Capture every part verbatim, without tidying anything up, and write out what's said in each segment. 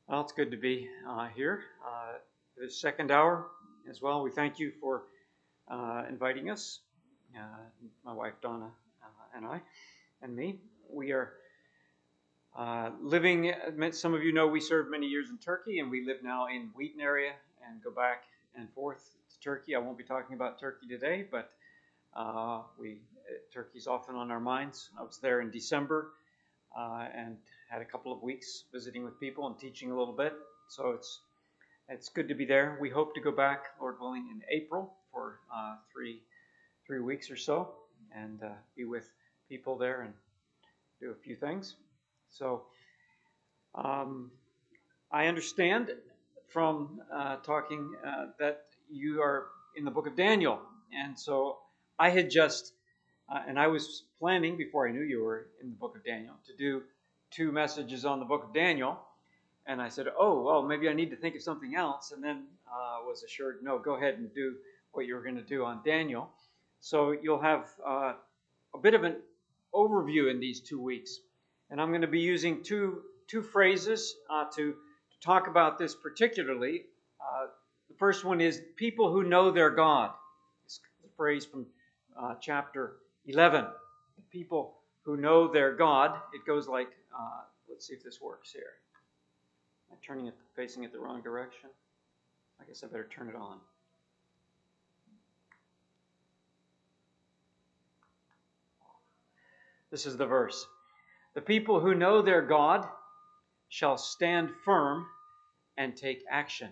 Well, it's good to be uh, here uh, for the second hour as well. We thank you for uh, inviting us, uh, my wife Donna uh, and I, and me. We are uh, living, some of you know we served many years in Turkey, and we live now in Wheaton area and go back and forth to Turkey. I won't be talking about Turkey today, but uh, we Turkey's often on our minds. I was there in December uh, and had a couple of weeks visiting with people and teaching a little bit. So it's it's good to be there. We hope to go back, Lord willing, in April for uh, three three weeks or so and uh, be with people there and do a few things. So um, I understand from uh, talking uh, that you are in the book of Daniel, and so I had just uh, and I was planning before I knew you were in the book of Daniel to do two messages on the book of Daniel. And I said, oh, well, maybe I need to think of something else. And then uh, was assured, no, go ahead and do what you were going to do on Daniel. So you'll have uh, a bit of an overview in these two weeks. And I'm going to be using two, two phrases uh, to, to talk about this particularly. Uh, the first one is people who know their God. It's a phrase from uh, chapter eleven. People who know their God. It goes like, uh, let's see if this works here. Am I turning it, facing it the wrong direction? I guess I better turn it on. This is the verse. The people who know their God shall stand firm and take action.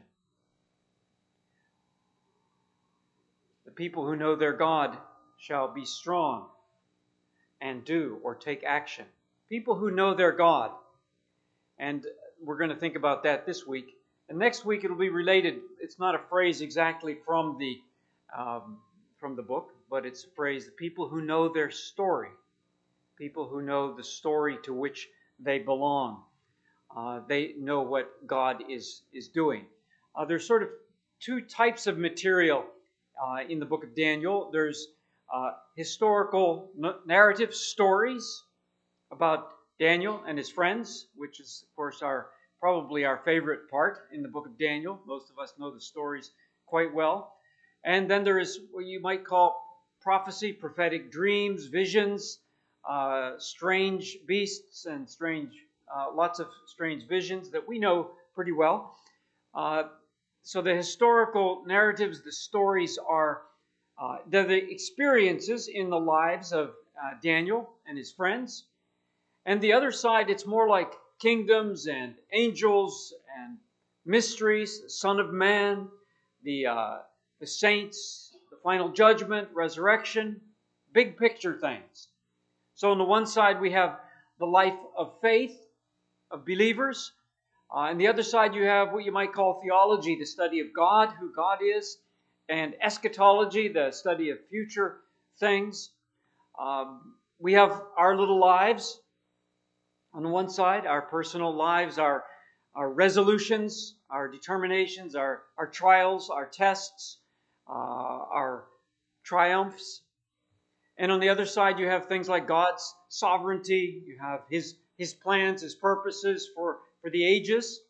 The people who know their God shall be strong and do or take action. People who know their God. And we're going to think about that this week. And next week it'll be related. It's not a phrase exactly from the um, from the book, but it's a phrase, the people who know their story. People who know the story to which they belong. Uh, they know what God is, is doing. Uh, there's sort of two types of material uh, in the book of Daniel. There's uh, historical narrative stories about Daniel and his friends, which is, of course, our probably our favorite part in the book of Daniel. Most of us know the stories quite well. And then there is what you might call prophecy, prophetic dreams, visions, uh, strange beasts, and strange uh, lots of strange visions that we know pretty well. Uh, so the historical narratives, the stories are uh, they're the experiences in the lives of uh, Daniel and his friends. And the other side, it's more like kingdoms and angels and mysteries, the Son of Man, the uh, the saints, the final judgment, resurrection, big picture things. So on the one side, we have the life of faith of believers. Uh, and the other side, you have what you might call theology, the study of God, who God is, and eschatology, the study of future things. Um, we have our little lives. On the one side, our personal lives, our, our resolutions, our determinations, our, our trials, our tests, uh, our triumphs. And on the other side, you have things like God's sovereignty. You have His, his plans, His purposes for, for the ages.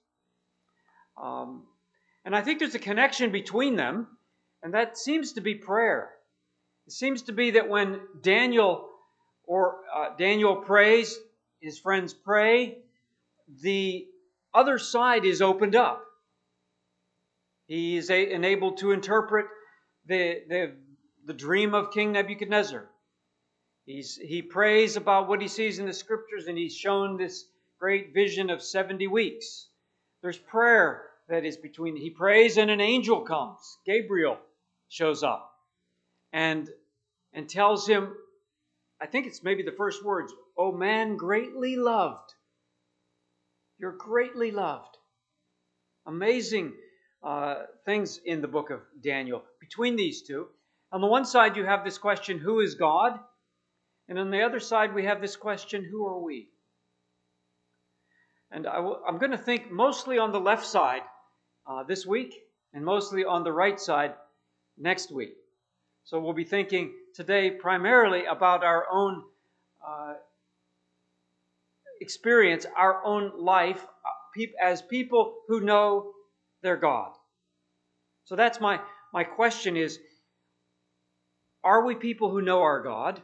Um, and I think there's a connection between them, and that seems to be prayer. It seems to be that when Daniel or uh, Daniel prays, his friends pray, the other side is opened up. He is a, enabled to interpret the, the, the dream of King Nebuchadnezzar. He's, he prays about what he sees in the scriptures, and he's shown this great vision of seventy weeks. There's prayer that is between. He prays and an angel comes. Gabriel shows up and, and tells him, I think it's maybe the first words, "O man greatly loved." You're greatly loved. Amazing uh, things in the book of Daniel between these two. On the one side, you have this question, who is God? And on the other side, we have this question, who are we? And I w- I'm going to think mostly on the left side uh, this week and mostly on the right side next week. So we'll be thinking today primarily about our own uh, experience, our own life, as people who know their God. So that's my, my question is, are we people who know our God?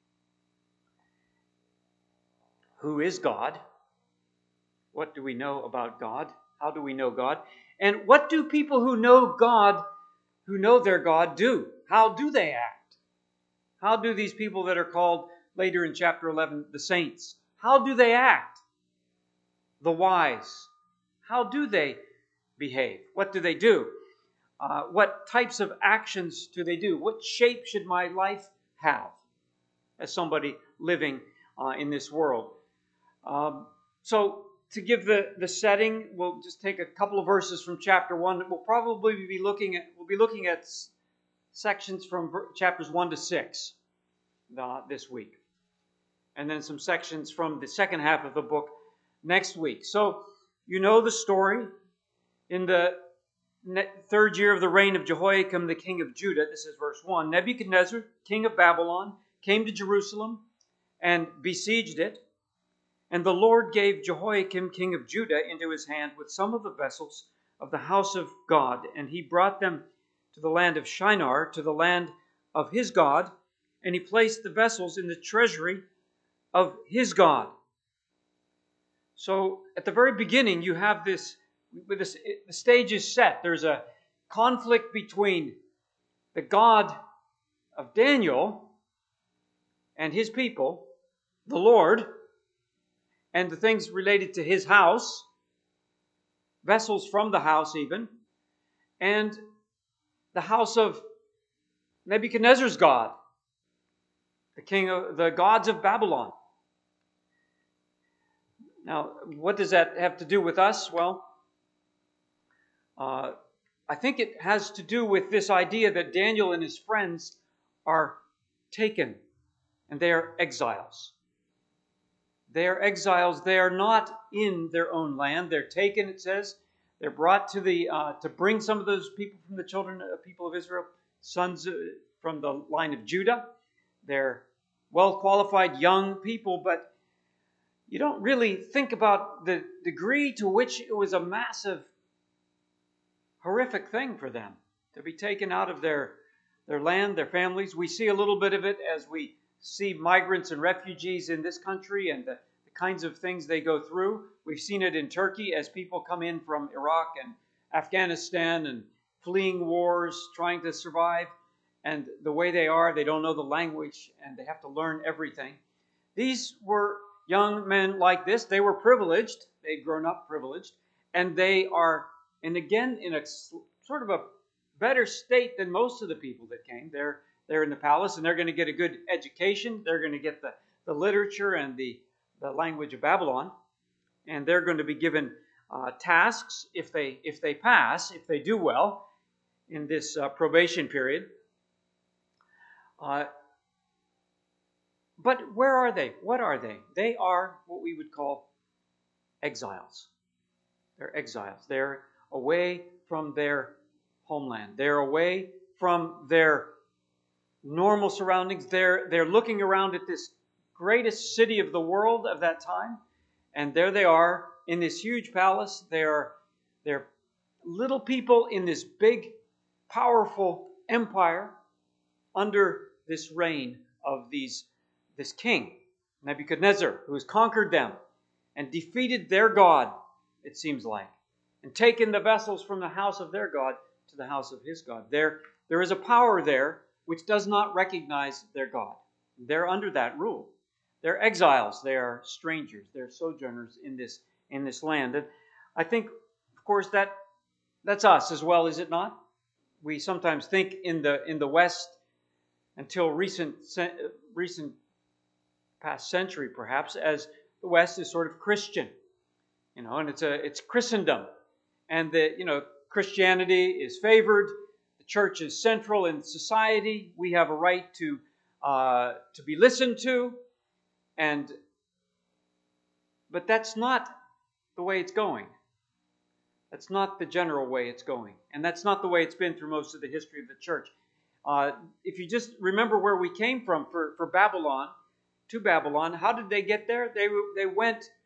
Who is God? What do we know about God? How do we know God? And what do people who know God, who know their God, do? How do they act? How do these people that are called later in chapter eleven the saints, how do they act? The wise, how do they behave? What do they do? Uh, what types of actions do they do? What shape should my life have as somebody living uh, in this world? Um, so to give the, the setting, we'll just take a couple of verses from chapter one. We'll probably be looking at we'll be looking at s- sections from ver- chapters one to six uh, this week, and then some sections from the second half of the book next week. So you know the story. In the third year of the reign of Jehoiakim, the king of Judah, this is verse one, Nebuchadnezzar, king of Babylon, came to Jerusalem and besieged it. And the Lord gave Jehoiakim, king of Judah, into his hand with some of the vessels of the house of God. And he brought them to the land of Shinar, to the land of his God. And he placed the vessels in the treasury of his God. So at the very beginning, you have this, with this, the stage is set. There's a conflict between the God of Daniel and his people, the Lord, and the things related to his house, vessels from the house even, and the house of Nebuchadnezzar's God, the king of the gods of Babylon. Now, what does that have to do with us? Well, uh, I think it has to do with this idea that Daniel and his friends are taken and they are exiles. They are exiles. They are not in their own land. They're taken, it says. They're brought to the uh, to bring some of those people from the children, uh, people of Israel, sons uh, from the line of Judah. They're well-qualified young people, but you don't really think about the degree to which it was a massive, horrific thing for them to be taken out of their, their land, their families. We see a little bit of it as we see migrants and refugees in this country and the, the kinds of things they go through. We've seen it in Turkey as people come in from Iraq and Afghanistan and fleeing wars, trying to survive. And the way they are, they don't know the language and they have to learn everything. These were young men like this. They were privileged. They'd grown up privileged. And they are, and again, in a sort of a better state than most of the people that came. They're They're in the palace, and they're going to get a good education. They're going to get the, the literature and the, the language of Babylon. And they're going to be given uh, tasks if they if they pass, if they do well in this uh, probation period. Uh, but where are they? What are they? They are what we would call exiles. They're exiles. They're away from their homeland. They're away from their normal surroundings. They're, they're looking around at this greatest city of the world of that time, and there they are in this huge palace. They're, they're little people in this big, powerful empire under this reign of these, this king, Nebuchadnezzar, who has conquered them and defeated their God, it seems like, and taken the vessels from the house of their God to the house of his God. There, there is a power there which does not recognize their God. They're under that rule. They're exiles. They are strangers. They're sojourners in this in this land. And I think, of course, that that's us as well, is it not? We sometimes think in the in the West, until recent recent past century, perhaps, as the West is sort of Christian, you know, and it's a it's Christendom, and that you know Christianity is favored. Church is central in society. We have a right to uh, to be listened to, and but that's not the way it's going. That's not the general way it's going, and that's not the way it's been through most of the history of the church. Uh, if you just remember where we came from for, for Babylon, to Babylon, how did they get there? They they went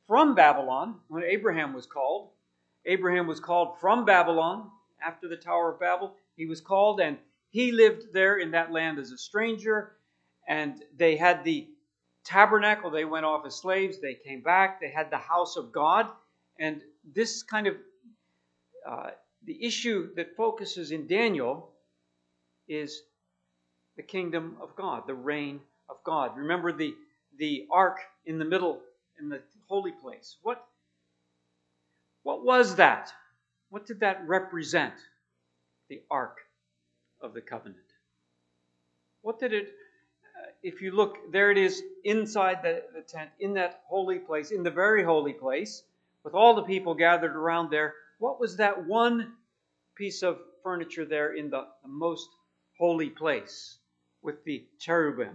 from Babylon when Abraham was called. Abraham was called from Babylon after the Tower of Babel. He was called, and he lived there in that land as a stranger. And they had the tabernacle. They went off as slaves. They came back. They had the house of God. And this kind of, uh, the issue that focuses in Daniel is the kingdom of God, the reign of God. Remember the, the ark in the middle, in the holy place. What, what was that? What did that represent? The ark of the covenant. What did it, uh, if you look, there it is inside the, the tent, in that holy place, in the very holy place, with all the people gathered around there. What was that one piece of furniture there in the, the most holy place with the cherubim?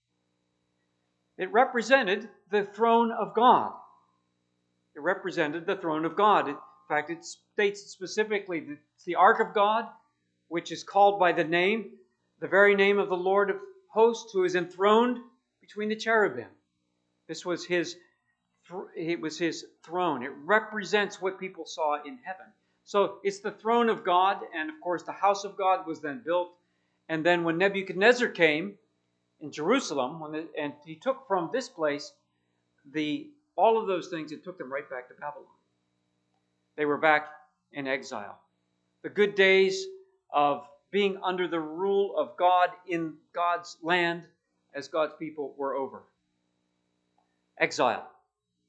It represented the throne of God. It represented the throne of God. In fact, it states specifically that it's the ark of God, which is called by the name, the very name of the Lord of hosts, who is enthroned between the cherubim. This was his, it was his throne. It represents what people saw in heaven. So it's the throne of God, and of course the house of God was then built. And then when Nebuchadnezzar came in Jerusalem, when the, and he took from this place the all of those things, and took them right back to Babylon. They were back in exile. The good days of being under the rule of God in God's land as God's people were over. Exile.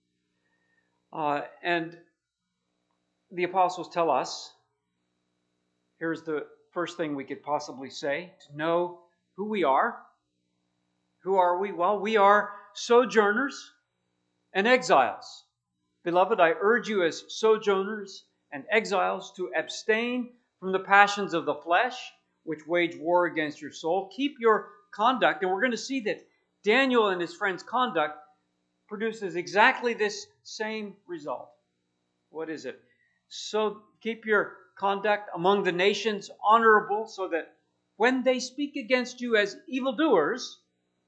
Uh, and the apostles tell us, here's the first thing we could possibly say, to know who we are. Who are we? Well, we are sojourners and exiles. Beloved, I urge you as sojourners and exiles to abstain from the passions of the flesh, which wage war against your soul. Keep your conduct, and we're going to see that Daniel and his friends' conduct produces exactly this same result. What is it? So keep your conduct among the nations honorable, so that when they speak against you as evildoers,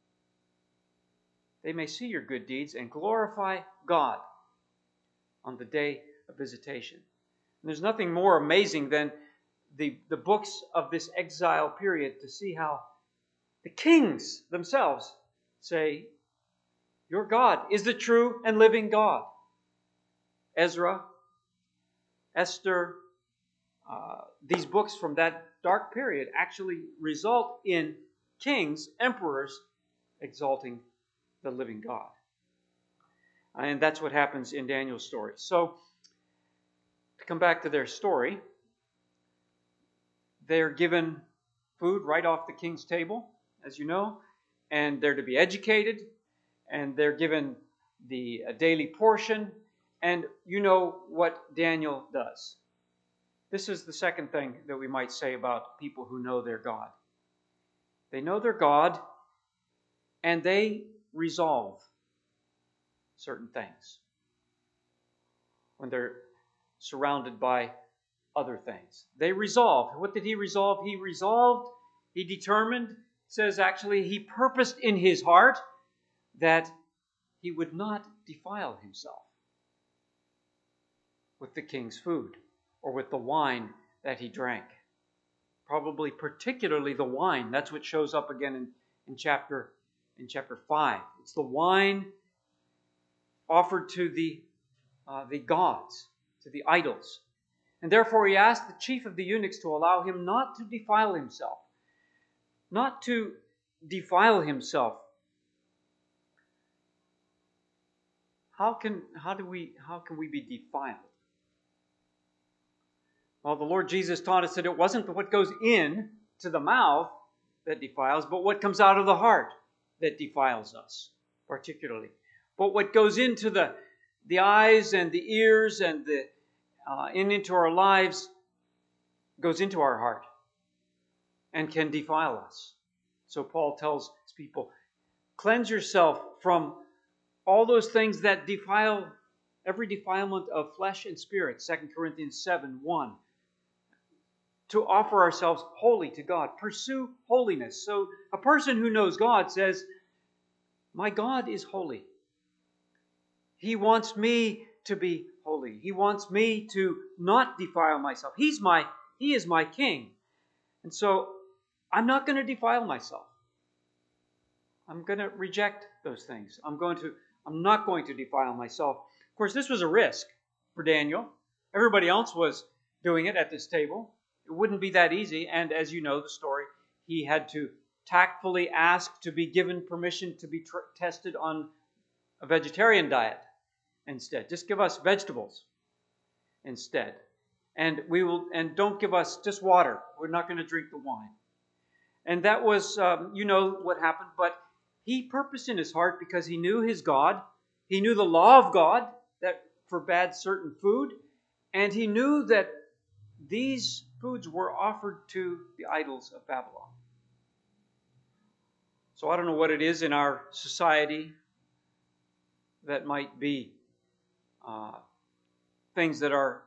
they may see your good deeds and glorify God on the day of visitation. And there's nothing more amazing than the, the books of this exile period to see how the kings themselves say, your God is the true and living God. Ezra, Esther, uh, these books from that dark period actually result in kings, emperors, exalting the living God. And that's what happens in Daniel's story. So, to come back to their story, they're given food right off the king's table, as you know, and they're to be educated, and they're given the daily portion, and you know what Daniel does. This is the second thing that we might say about people who know their God. They know their God, and they resolve certain things when they're surrounded by other things. They resolve. What did he resolve? He resolved, he determined, says actually he purposed in his heart that he would not defile himself with the king's food or with the wine that he drank. Probably particularly the wine. That's what shows up again in, in chapter in chapter five. It's the wine offered to the uh, the gods, to the idols. And therefore he asked the chief of the eunuchs to allow him not to defile himself. Not to defile himself. How can how do we how can we be defiled? Well, the Lord Jesus taught us that it wasn't what goes in to the mouth that defiles, but what comes out of the heart that defiles us, particularly. But what goes into the, the eyes and the ears and the uh, and into our lives goes into our heart and can defile us. So Paul tells his people, cleanse yourself from all those things that defile, every defilement of flesh and spirit, Second Corinthians seven one. To offer ourselves wholly to God. Pursue holiness. So a person who knows God says, my God is holy. He wants me to be holy. He wants me to not defile myself. He's my, he is my king. And so I'm not going to defile myself. I'm going to reject those things. I'm going to, I'm not going to defile myself. Of course, this was a risk for Daniel. Everybody else was doing it at this table. It wouldn't be that easy. And as you know the story, he had to tactfully ask to be given permission to be tr- tested on a vegetarian diet instead. Just give us vegetables instead. And we will, and don't give us just water. We're not going to drink the wine. And that was, um, you know what happened, but he purposed in his heart because he knew his God. He knew the law of God that forbade certain food. And he knew that these foods were offered to the idols of Babylon. So I don't know what it is in our society that might be uh, things that are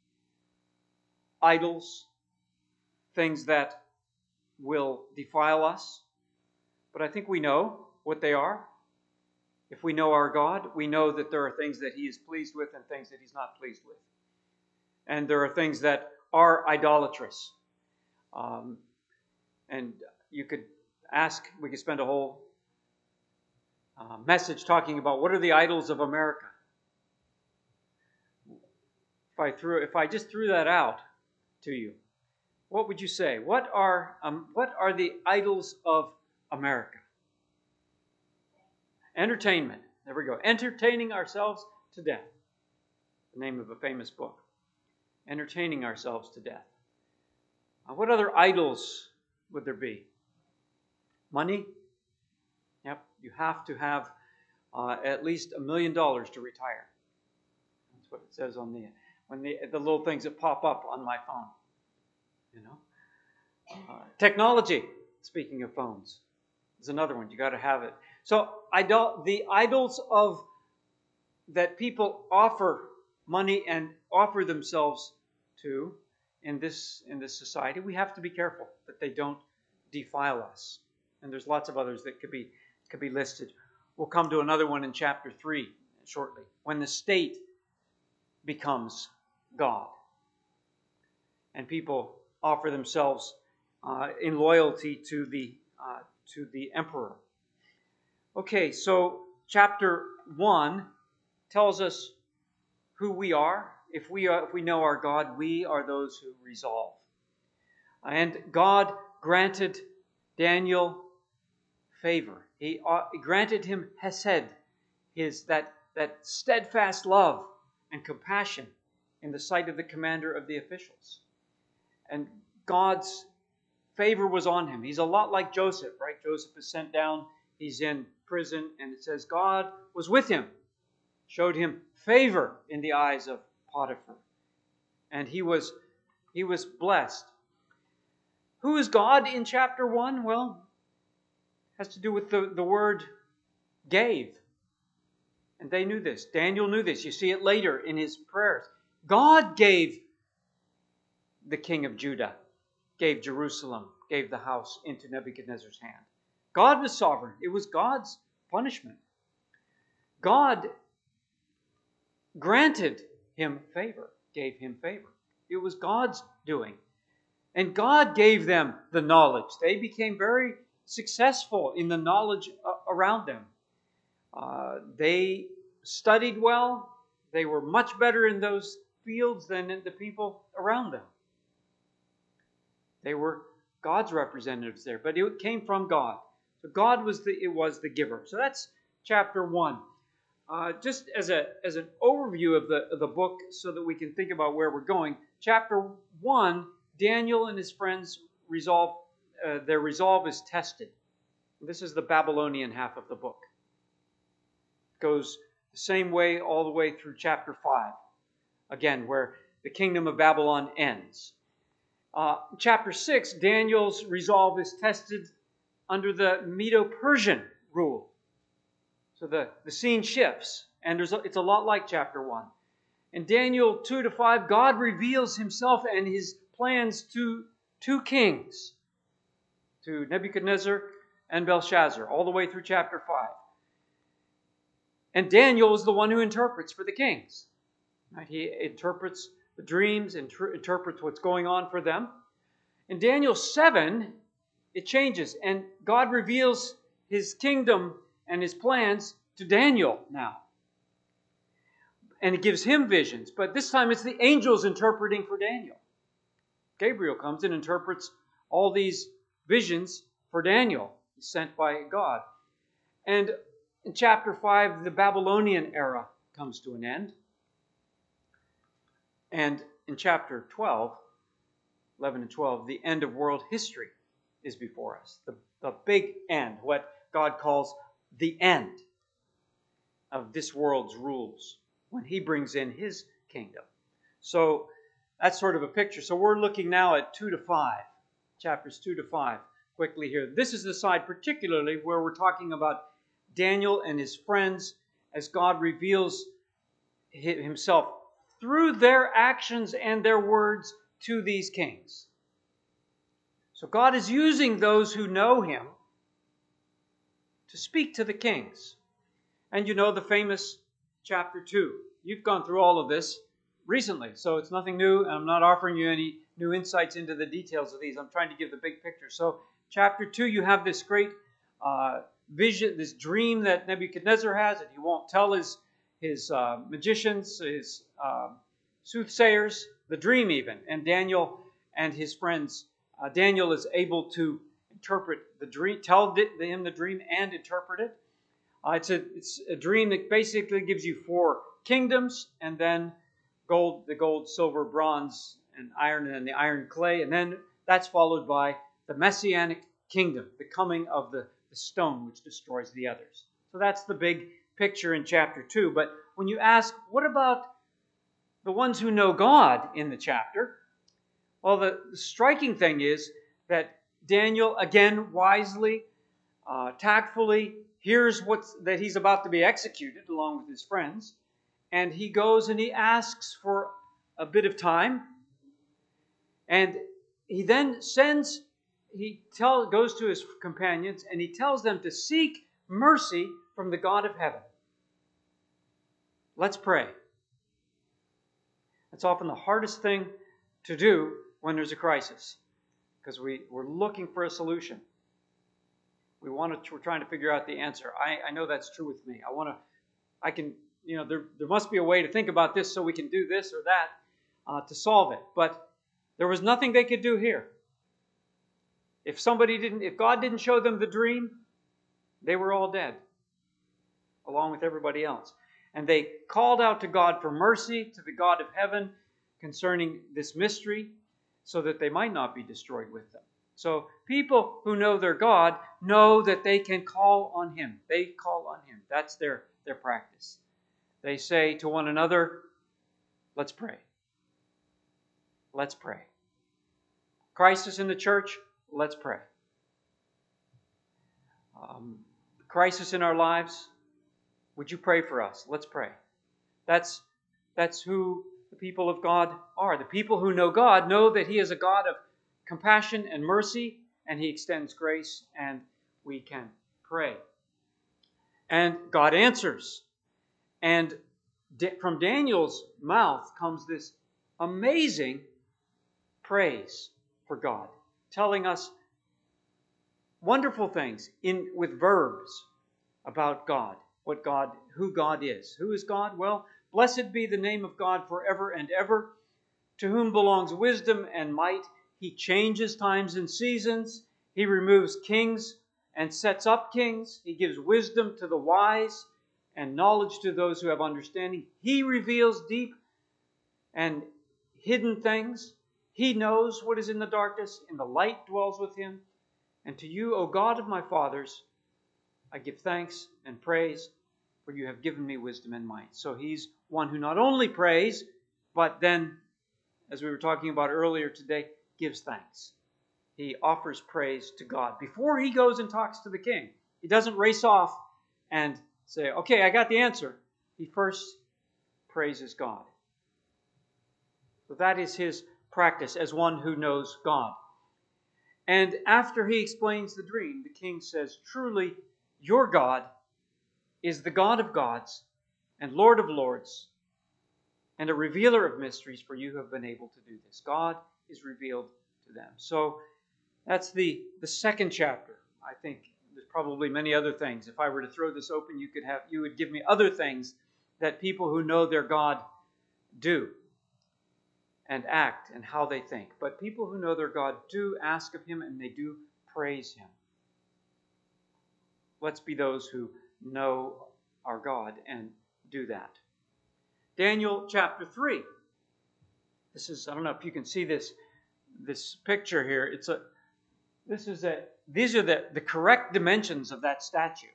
idols, things that will defile us. But I think we know what they are. If we know our God, we know that there are things that He is pleased with and things that He's not pleased with. And there are things that are idolatrous. Um, and you could ask, we could spend a whole uh, message talking about what are the idols of America. If I threw, if I just threw that out to you, what would you say? What are um, what are the idols of America? Entertainment. There we go. Entertaining ourselves to death. The name of a famous book. Entertaining ourselves to death. Uh, what other idols would there be? Money? Yep. You have to have uh, at least a million dollars to retire. That's what it says on the when the the little things that pop up on my phone. You know. Uh, technology. Speaking of phones, there's another one. You got to have it. So idol, the idols of that people offer money and offer themselves to in this in this society, we have to be careful that they don't defile us. And there's lots of others that could be could be listed. We'll come to another one in chapter three shortly, when the state becomes God, and people offer themselves uh, in loyalty to the uh, to the emperor. Okay, so chapter one tells us who we are. If we are, if we know our God, we are those who resolve. And God granted Daniel favor. He uh, granted him hesed, his that that steadfast love and compassion in the sight of the commander of the officials. And God's favor was on him. He's a lot like Joseph, right? Joseph is sent down. He's in prison, and it says God was with him, showed him favor in the eyes of Potiphar, and he was he was blessed. Who is God in chapter one? Well, it has to do with the, the word gave. And they knew this. Daniel knew this. You see it later in his prayers. God gave the king of Judah, gave Jerusalem, gave the house into Nebuchadnezzar's hand. God was sovereign. It was God's punishment. God granted him favor, gave him favor. It was God's doing. And God gave them the knowledge. They became very successful in the knowledge around them. Uh, they studied well. They were much better in those fields than the people around them. They were God's representatives there, but it came from God. So God was the it was the giver. So that's chapter one. Uh, just as a as an overview of the of the book, so that we can think about where we're going. Chapter one, Daniel and his friends resolve uh, their resolve is tested. This is the Babylonian half of the book. It goes the same way all the way through chapter five. Again, where the kingdom of Babylon ends. Uh, chapter six, Daniel's resolve is tested under the Medo-Persian rule. So the, the scene shifts, and there's a, it's a lot like chapter one. In Daniel two to five, God reveals himself and his plans to two kings, to Nebuchadnezzar and Belshazzar, all the way through chapter five. And Daniel is the one who interprets for the kings. Right? He interprets the dreams, inter- interprets what's going on for them. In Daniel seven, it changes, and God reveals his kingdom and his plans to Daniel now. And he gives him visions, but this time it's the angels interpreting for Daniel. Gabriel comes and interprets all these visions for Daniel, sent by God. And in chapter five, the Babylonian era comes to an end. And in chapter twelve, eleven and twelve, the end of world history is before us. The, the big end, what God calls the end of this world's rules, when he brings in his kingdom. So that's sort of a picture. So we're looking now at two to five, chapters two to five, quickly here. This is the side particularly where we're talking about Daniel and his friends as God reveals himself through their actions and their words to these kings. So God is using those who know him to speak to the kings. And you know the famous chapter two. You've gone through all of this recently, so it's nothing new, and I'm not offering you any new insights into the details of these. I'm trying to give the big picture. So chapter two, you have this great uh, vision, this dream that Nebuchadnezzar has, and he won't tell his, his uh, magicians, his uh, soothsayers, the dream even. And Daniel and his friends, uh, Daniel is able to interpret the dream, tell him the dream and interpret it. Uh, it's, a, it's a dream that basically gives you four kingdoms, and then gold, the gold, silver, bronze, and iron, and then the iron clay. And then that's followed by the Messianic kingdom, the coming of the, the stone which destroys the others. So that's the big picture in chapter two. But when you ask, what about the ones who know God in the chapter? Well, the, the striking thing is that Daniel, again, wisely, uh, tactfully, hears what's, that he's about to be executed along with his friends. And he goes and he asks for a bit of time. And he then sends, he tell, goes to his companions and he tells them to seek mercy from the God of heaven. Let's pray. That's often the hardest thing to do when there's a crisis, because we, we're looking for a solution. We want to, we're trying to figure out the answer. I, I know that's true with me. I want to, I can, you know, there, there must be a way to think about this so we can do this or that uh, to solve it. But there was nothing they could do here. If somebody didn't, if God didn't show them the dream, they were all dead, along with everybody else. And they called out to God for mercy, to the God of heaven, concerning this mystery, so that they might not be destroyed with them. So people who know their God know that they can call on him. They call on him. That's their, their practice. They say to one another, let's pray. Let's pray. Crisis in the church, let's pray. Um, crisis in our lives, would you pray for us? Let's pray. That's, that's who the people of God are. The people who know God know that he is a God of compassion and mercy, and he extends grace, and we can pray. And God answers. And from Daniel's mouth comes this amazing praise for God, telling us wonderful things in with verbs about God, what God, who God is. Who is God? Well, blessed be the name of God forever and ever, to whom belongs wisdom and might. He changes times and seasons. He removes kings and sets up kings. He gives wisdom to the wise and knowledge to those who have understanding. He reveals deep and hidden things. He knows what is in the darkness, and the light dwells with him. And to you, O God of my fathers, I give thanks and praise, for you have given me wisdom and might. So he's one who not only prays, but then, as we were talking about earlier today, gives thanks. He offers praise to God before he goes and talks to the king. He doesn't race off and say, okay, I got the answer. He first praises God. So that is his practice as one who knows God. And after he explains the dream, the king says, truly, your God is the God of gods and Lord of lords and a revealer of mysteries, for you have been able to do this. God is revealed to them. So that's the, the second chapter. I think there's probably many other things. If I were to throw this open, you could have you would give me other things that people who know their God do and act and how they think. But people who know their God do ask of Him and they do praise Him. Let's be those who know our God and do that. Daniel chapter three. This is, I don't know if you can see this, this picture here. It's a, this is a, these are the, the correct dimensions of that statue.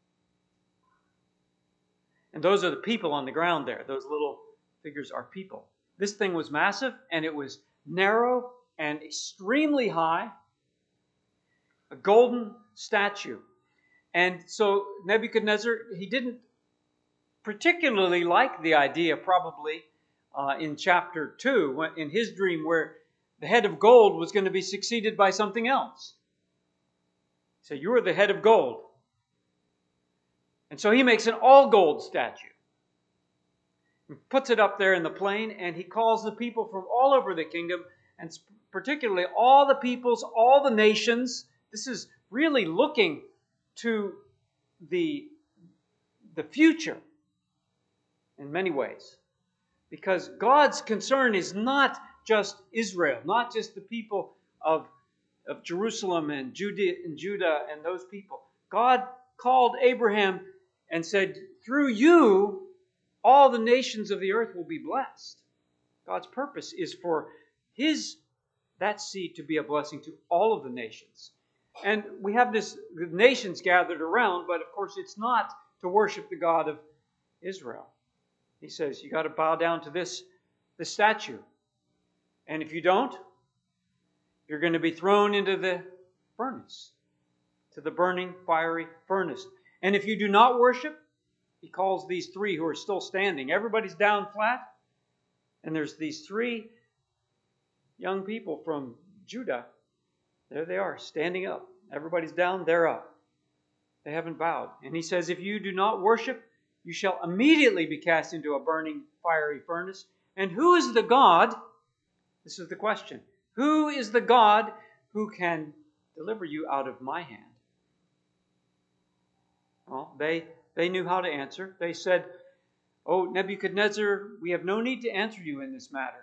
And those are the people on the ground there. Those little figures are people. This thing was massive, and it was narrow and extremely high. A golden statue. And so Nebuchadnezzar, he didn't particularly like the idea, probably, uh, in chapter two, when, in his dream, where the head of gold was going to be succeeded by something else. So you are the head of gold. And so he makes an all-gold statue. He puts it up there in the plain, and he calls the people from all over the kingdom, and particularly all the peoples, all the nations. This is really looking to the, the future in many ways. Because God's concern is not just Israel, not just the people of, of Jerusalem and Judah, and Judah and those people. God called Abraham and said, through you, all the nations of the earth will be blessed. God's purpose is for his, that seed to be a blessing to all of the nations. And we have this, the nations gathered around, but of course it's not to worship the God of Israel. He says, you got to bow down to this, this statue. And if you don't, you're going to be thrown into the furnace, to the burning, fiery furnace. And if you do not worship, he calls these three who are still standing. Everybody's down flat. And there's these three young people from Judah. There they are, standing up. Everybody's down, they're up. They haven't bowed. And he says, if you do not worship, you shall immediately be cast into a burning, fiery furnace. And who is the God? This is the question. Who is the God who can deliver you out of my hand? Well, they, they knew how to answer. They said, oh, Nebuchadnezzar, we have no need to answer you in this matter.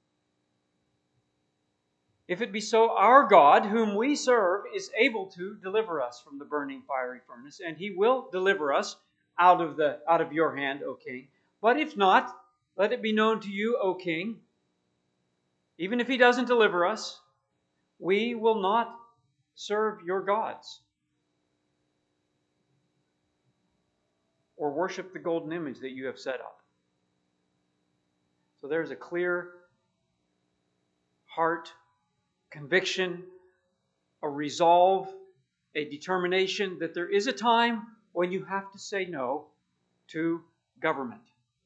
If it be so, our God, whom we serve, is able to deliver us from the burning, fiery furnace, and he will deliver us out of the out of your hand, O king. But if not, let it be known to you, O king, even if he doesn't deliver us, we will not serve your gods or worship the golden image that you have set up. So there's a clear heart conviction, a resolve, a determination that there is a time when you have to say no to government.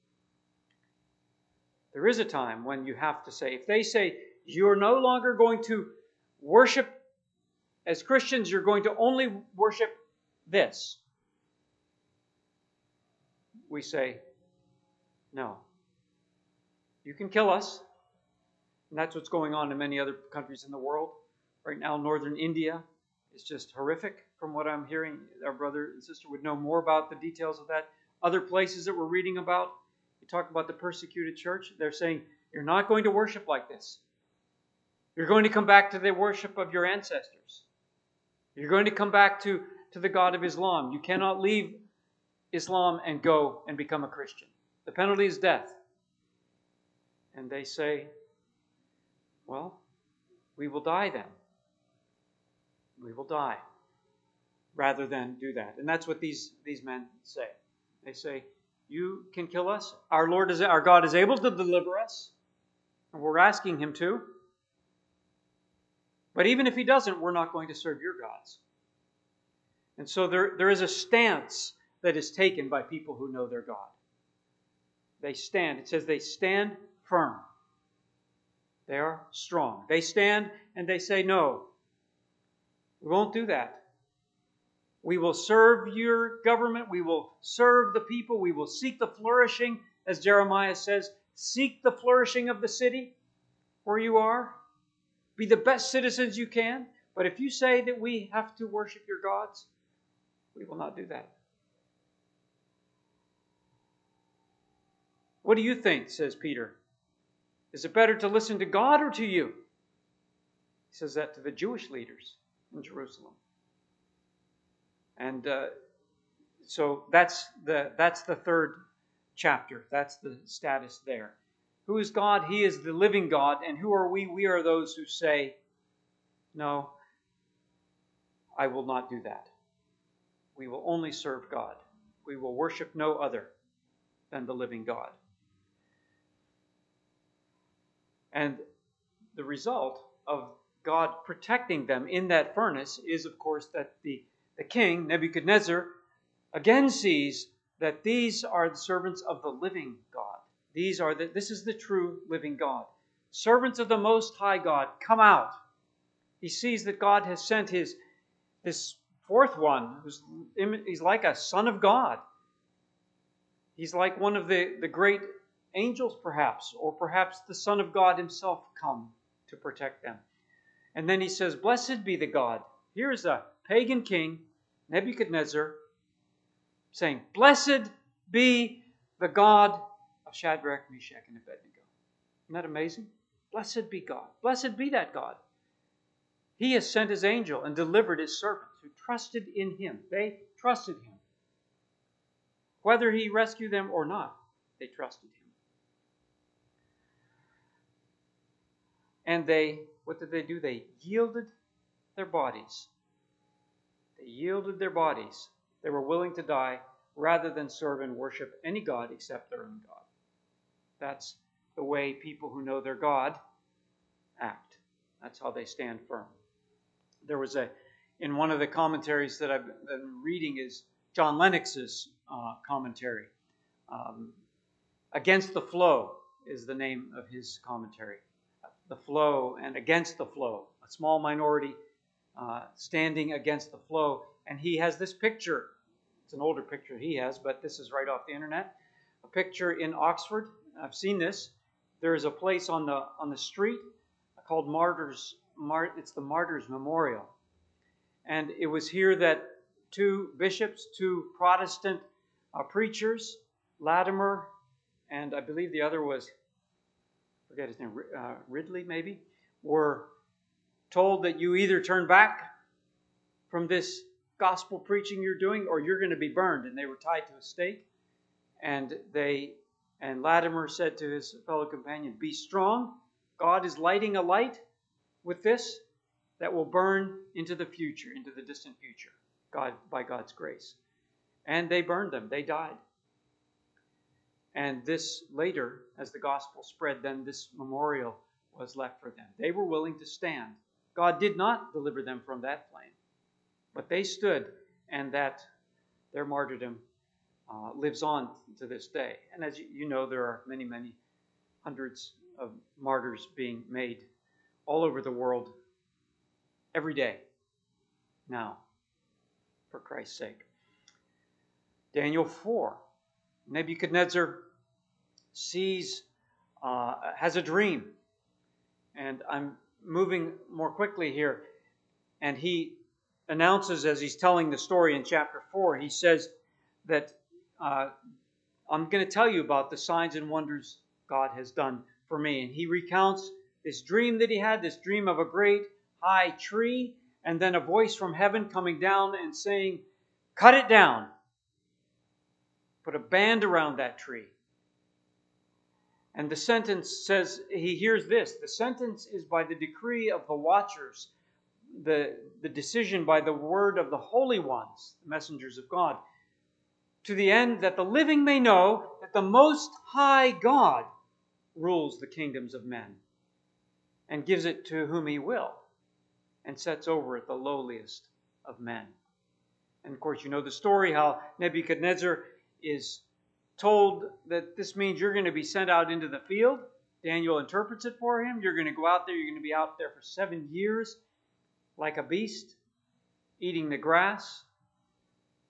There is a time when you have to say, if they say you're no longer going to worship as Christians, you're going to only worship this, we say, no. You can kill us. And that's what's going on in many other countries in the world. Right now, northern India is just horrific from what I'm hearing. Our brother and sister would know more about the details of that. Other places that we're reading about, we talk about the persecuted church. They're saying, you're not going to worship like this. You're going to come back to the worship of your ancestors. You're going to come back to, to the God of Islam. You cannot leave Islam and go and become a Christian. The penalty is death. And they say, well, we will die then. We will die rather than do that. And that's what these, these men say. They say, you can kill us. Our Lord is, our God is able to deliver us. And we're asking him to. But even if he doesn't, we're not going to serve your gods. And so there, there is a stance that is taken by people who know their God. They stand. It says they stand firm. They are strong. They stand and they say, no, we won't do that. We will serve your government. We will serve the people. We will seek the flourishing, as Jeremiah says, seek the flourishing of the city where you are. Be the best citizens you can. But if you say that we have to worship your gods, we will not do that. What do you think, says Peter? Is it better to listen to God or to you? He says that to the Jewish leaders in Jerusalem. And uh, so that's the that's the third chapter. That's the status there. Who is God? He is the living God. And who are we? We are those who say, no, I will not do that. We will only serve God. We will worship no other than the living God. And the result of God protecting them in that furnace is, of course, that the, the king, Nebuchadnezzar, again sees that these are the servants of the living God. These are the, this is the true living God. Servants of the Most High God, come out. He sees that God has sent his this fourth one, who's he's like a son of God. He's like one of the, the great angels, perhaps, or perhaps the Son of God himself come to protect them. And then he says, blessed be the God. Here's a pagan king, Nebuchadnezzar, saying, blessed be the God of Shadrach, Meshach, and Abednego. Isn't that amazing? Blessed be God. Blessed be that God. He has sent his angel and delivered his servants who trusted in him. They trusted him. Whether he rescued them or not, they trusted him. And they, what did they do? They yielded their bodies. They yielded their bodies. They were willing to die rather than serve and worship any God except their own God. That's the way people who know their God act. That's how they stand firm. There was a, in one of the commentaries that I've been reading is John Lennox's uh, commentary. Um, Against the Flow is the name of his commentary. The flow and against the flow. A small minority uh, standing against the flow. And he has this picture. It's an older picture he has, but this is right off the internet. A picture in Oxford. I've seen this. There is a place on the on the street called Martyrs. Mar- it's the Martyrs Memorial. And it was here that two bishops, two Protestant uh, preachers, Latimer, and I believe the other was, I forget his name, uh, Ridley maybe, were told that you either turn back from this gospel preaching you're doing or you're going to be burned. And they were tied to a stake. And they and Latimer said to his fellow companion, be strong. God is lighting a light with this that will burn into the future, into the distant future, God by God's grace. And they burned them. They died. And this later, as the gospel spread, then this memorial was left for them. They were willing to stand. God did not deliver them from that flame, but they stood, and that their martyrdom uh, lives on to this day. And as you, you know, there are many, many hundreds of martyrs being made all over the world every day now, for Christ's sake. Daniel four. Nebuchadnezzar sees, uh, has a dream. And I'm moving more quickly here. And he announces, as he's telling the story in chapter four, he says that uh, I'm going to tell you about the signs and wonders God has done for me. And he recounts this dream that he had, this dream of a great high tree, and then a voice from heaven coming down and saying, cut it down. Put a band around that tree. And the sentence says, he hears this, the sentence is by the decree of the watchers, the, the decision by the word of the holy ones, the messengers of God, to the end that the living may know that the Most High God rules the kingdoms of men and gives it to whom he will and sets over it the lowliest of men. And of course, you know the story how Nebuchadnezzar is told that this means you're going to be sent out into the field. Daniel interprets it for him. You're going to go out there. You're going to be out there for seven years like a beast, eating the grass.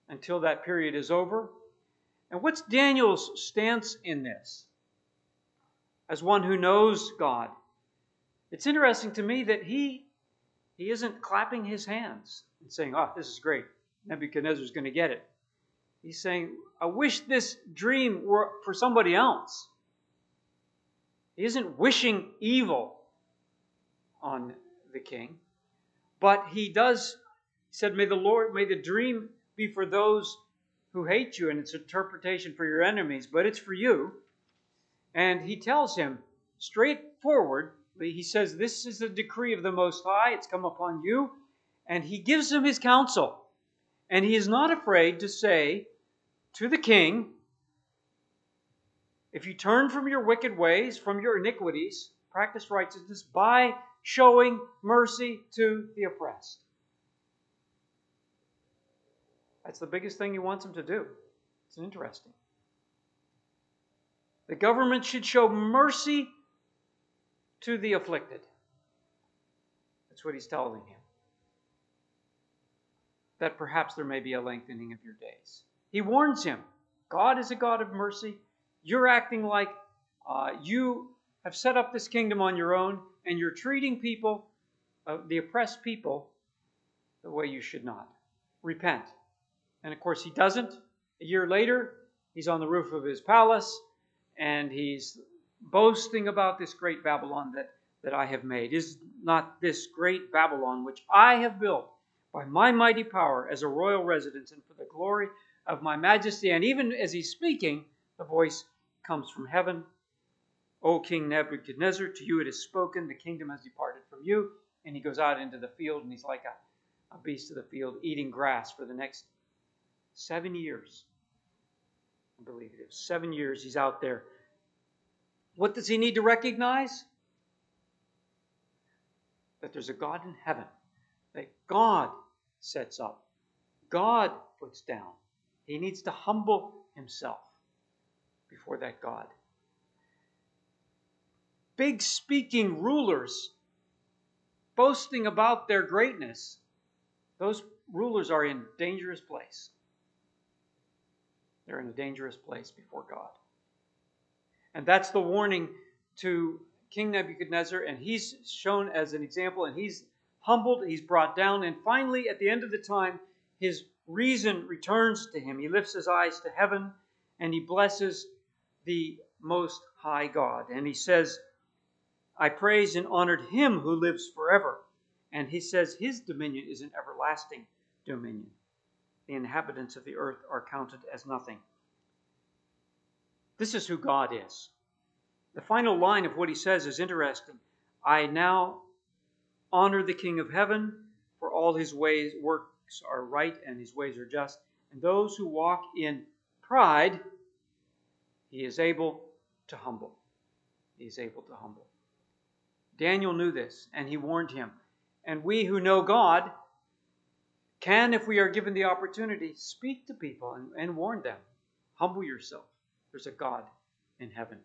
until that period is over. And what's Daniel's stance in this? As one who knows God, it's interesting to me that he, he isn't clapping his hands and saying, oh, this is great. Nebuchadnezzar's going to get it. He's saying, I wish this dream were for somebody else. He isn't wishing evil on the king, but he does, he said, may the Lord, may the dream be for those who hate you, and its interpretation for your enemies, but it's for you. And he tells him straightforwardly, he says, this is the decree of the Most High, it's come upon you, and he gives him his counsel. And he is not afraid to say to the king, if you turn from your wicked ways, from your iniquities, practice righteousness by showing mercy to the oppressed. That's the biggest thing he wants him to do. It's interesting. The government should show mercy to the afflicted. That's what he's telling him. That perhaps there may be a lengthening of your days. He warns him, God is a God of mercy. You're acting like uh, you have set up this kingdom on your own, and you're treating people, uh, the oppressed people, the way you should not. Repent. And of course he doesn't. A year later, he's on the roof of his palace, and he's boasting about this great Babylon that, that I have made. Is not this great Babylon which I have built by my mighty power as a royal residence and for the glory of my majesty? And even as he's speaking, the voice comes from heaven. O King Nebuchadnezzar, to you it is spoken, the kingdom has departed from you. And he goes out into the field, and he's like a, a beast of the field, eating grass for the next seven years. I believe it is. Seven years he's out there. What does he need to recognize? That there's a God in heaven. That God sets up. God puts down. He needs to humble himself before that God. Big speaking rulers boasting about their greatness, those rulers are in a dangerous place. They're in a dangerous place before God. And that's the warning to King Nebuchadnezzar, and he's shown as an example, and he's humbled, he's brought down, and finally, at the end of the time, his reason returns to him. He lifts his eyes to heaven, and he blesses the Most High God. And he says, I praised and honored him who lives forever. And he says his dominion is an everlasting dominion. The inhabitants of the earth are counted as nothing. This is who God is. The final line of what he says is interesting. I now honor the King of heaven, for all his ways works are right and his ways are just. And those who walk in pride, he is able to humble. He is able to humble. Daniel knew this, and he warned him. And we who know God can, if we are given the opportunity, speak to people and, and warn them. Humble yourself. There's a God in heaven.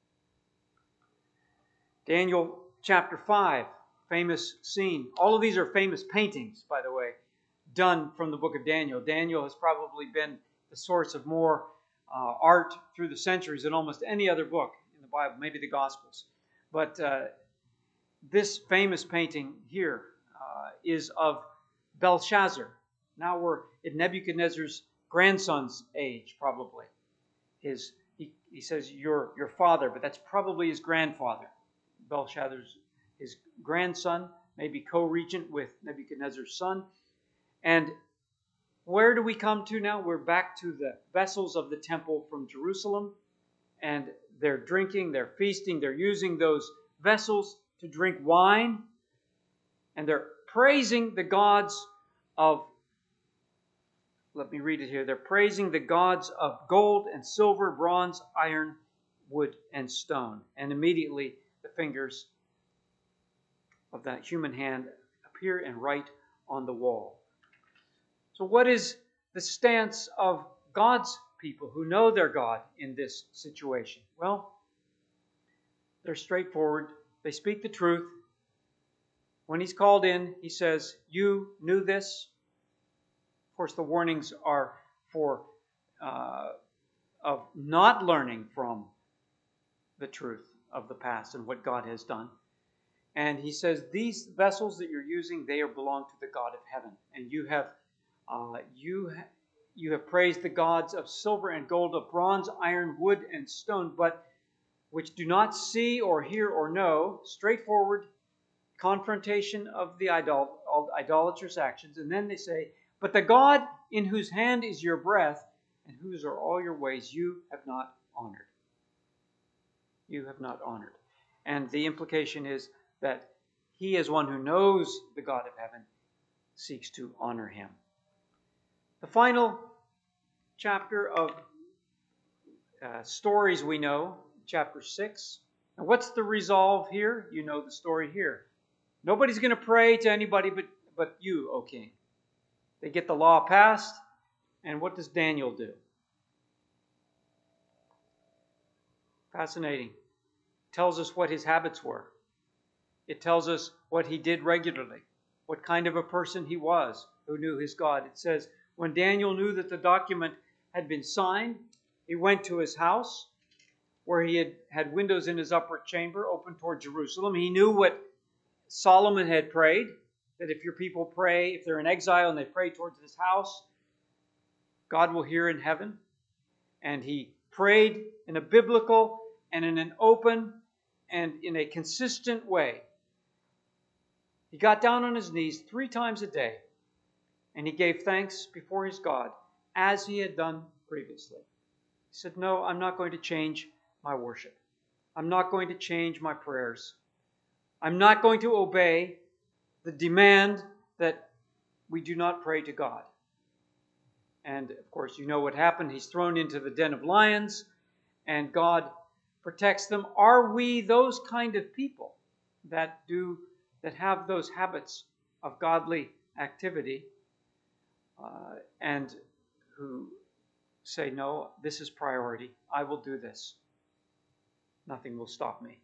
Daniel chapter five, famous scene. All of these are famous paintings, by the way, done from the book of Daniel. Daniel has probably been the source of more uh, art through the centuries than almost any other book in the Bible, maybe the Gospels. But uh, this famous painting here uh, is of Belshazzar. Now we're at Nebuchadnezzar's grandson's age, probably. His, he, he says, your, your father, but that's probably his grandfather. Belshazzar's his grandson, maybe co-regent with Nebuchadnezzar's son. And where do we come to now? We're back to the vessels of the temple from Jerusalem. And they're drinking, they're feasting, they're using those vessels to drink wine. And they're praising the gods of, let me read it here. They're praising the gods of gold and silver, bronze, iron, wood, and stone. And immediately the fingers of that human hand appear and write on the wall. So what is the stance of God's people who know their God in this situation? Well, they're straightforward. They speak the truth. When he's called in, he says, you knew this. Of course, the warnings are for uh, of not learning from the truth of the past and what God has done. And he says, these vessels that you're using, they are belong to the God of heaven. And you have uh, you ha- you have praised the gods of silver and gold, of bronze, iron, wood, and stone, but which do not see or hear or know. Straightforward confrontation of the idol- idolatrous actions. And then they say, but the God in whose hand is your breath, and whose are all your ways, you have not honored. You have not honored. And the implication is that he, as one who knows the God of heaven, seeks to honor him. The final chapter of uh, stories we know, chapter six. And what's the resolve here? You know the story here. Nobody's going to pray to anybody but, but you, O king. They get the law passed, and what does Daniel do? Fascinating. Tells us what his habits were. It tells us what he did regularly, what kind of a person he was who knew his God. It says, when Daniel knew that the document had been signed, he went to his house where he had, had windows in his upper chamber open toward Jerusalem. He knew what Solomon had prayed, that if your people pray, if they're in exile and they pray towards this house, God will hear in heaven. And he prayed in a biblical and in an open and in a consistent way. He got down on his knees three times a day, and he gave thanks before his God, as he had done previously. He said, no, I'm not going to change my worship. I'm not going to change my prayers. I'm not going to obey the demand that we do not pray to God. And, of course, you know what happened. He's thrown into the den of lions, and God protects them. Are we those kind of people that do that have those habits of godly activity uh, and who say, no, this is priority. I will do this. Nothing will stop me.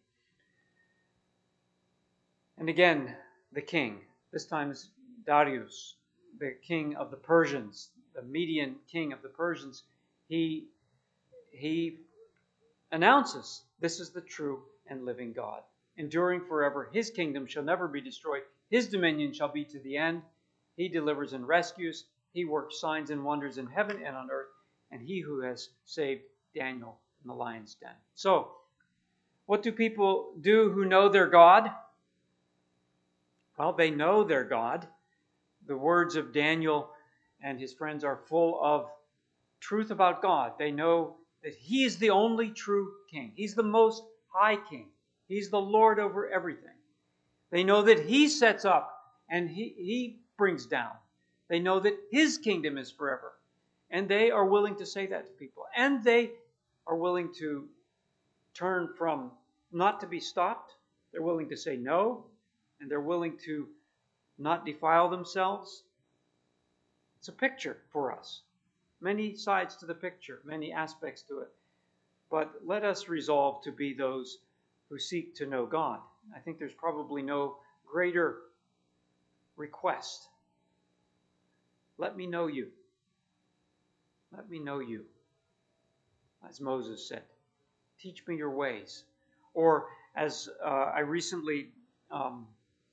And again, the king. This time is Darius, the king of the Persians, the Median king of the Persians. He, he announces, this is the true and living God, enduring forever. His kingdom shall never be destroyed. His dominion shall be to the end. He delivers and rescues. He works signs and wonders in heaven and on earth. And he who has saved Daniel in the lion's den. So, what do people do who know their God? Well, they know their God. The words of Daniel and his friends are full of truth about God. They know that he is the only true king. He's the most high king. He's the Lord over everything. They know that he sets up and he, he brings down. They know that his kingdom is forever. And they are willing to say that to people. And they are willing to turn from not to be stopped. They're willing to say no. And they're willing to not defile themselves. It's a picture for us. Many sides to the picture, many aspects to it. But let us resolve to be those who seek to know God. I think there's probably no greater request. Let me know you. Let me know you. As Moses said, teach me your ways. Or as uh, I recently, um,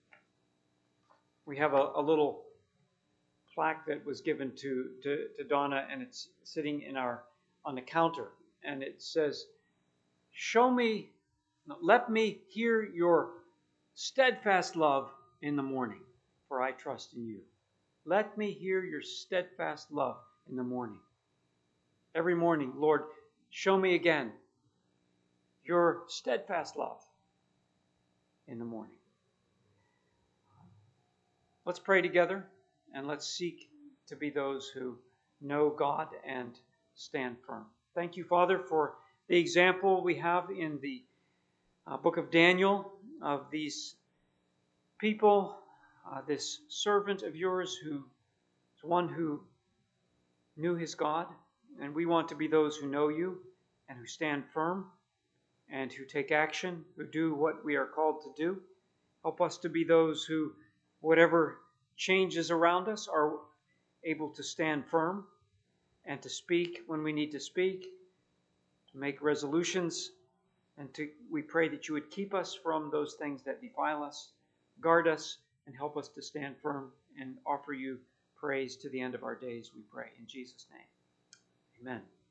we have a, a little plaque that was given to, to, to Donna, and it's sitting in our on the counter. And it says, show me, let me hear your steadfast love in the morning, for I trust in you. Let me hear your steadfast love in the morning. Every morning, Lord, show me again your steadfast love in the morning. Let's pray together, and let's seek to be those who know God and stand firm. Thank you, Father, for the example we have in the uh, book of Daniel of these people, uh, this servant of yours who is one who knew his God. And we want to be those who know you and who stand firm and who take action, who do what we are called to do. Help us to be those who, whatever changes around us, are able to stand firm and to speak when we need to speak, to make resolutions, and to, we pray that you would keep us from those things that defile us, guard us, and help us to stand firm and offer you praise to the end of our days, we pray. In Jesus' name, amen.